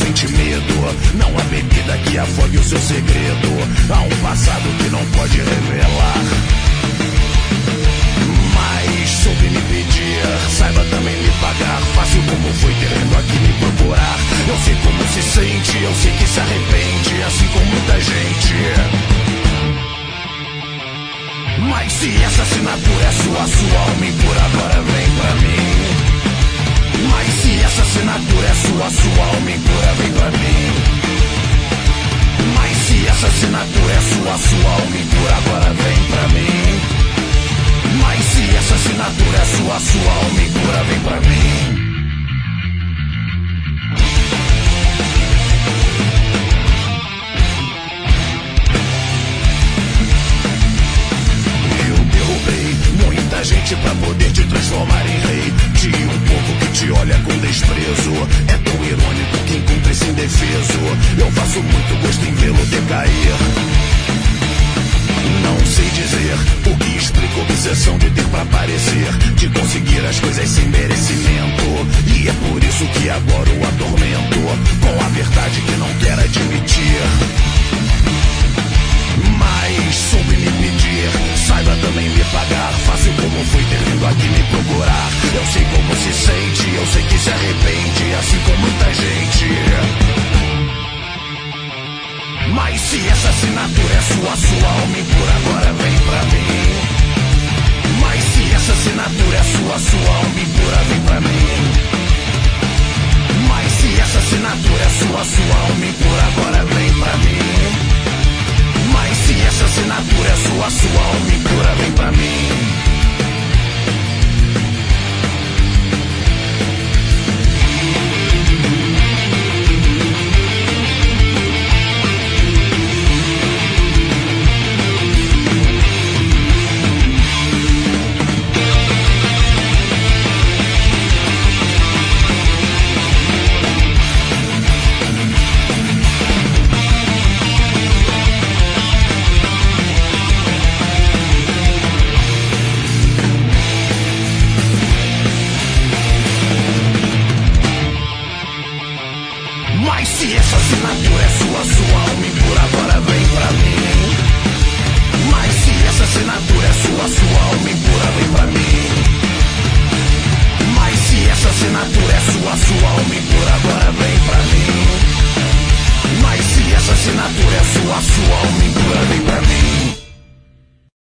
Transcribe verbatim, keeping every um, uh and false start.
sente medo. Não há bebida que afogue o seu segredo. Há um passado que não pode revelar, mas soube me pedir, saiba também me pagar. Fácil como foi ter vindo aqui me procurar. Eu sei como se sente, eu sei que se arrepende, assim como muita gente. Mas se essa assinatura é sua, sua alma impura agora vem pra mim. Mas se essa assinatura é sua, sua alma impura vem pra mim. Mas se essa assinatura é sua, sua alma impura agora vem pra mim. Mas se essa assinatura é sua, sua alma impura vem pra mim. Eu derrubei muita gente pra poder te transformar em rei de um povo que te olha com desprezo. É tão irônico que encontra esse indefeso. Eu faço muito gosto em vê-lo decair. Não sei dizer o que explica a obsessão de ter pra aparecer, de conseguir as coisas sem merecimento. E é por isso que agora o atormento com a verdade que não quer admitir. Mas soube me pedir, saiba também me pagar. Fácil como foi ter vindo aqui me procurar. Eu sei como se sente, eu sei que se arrepende, assim como muita gente. Mas se essa assinatura é sua, sua alma impura agora vem pra mim. Mas se essa assinatura é sua, sua alma impura vem pra mim. Mas se essa assinatura é sua, sua alma impura agora vem pra mim. Mas se essa assinatura é sua, sua alma impura vem pra mim. Se essa assinatura é sua, sua alma impura agora vem pra mim. Mas se essa assinatura é sua, sua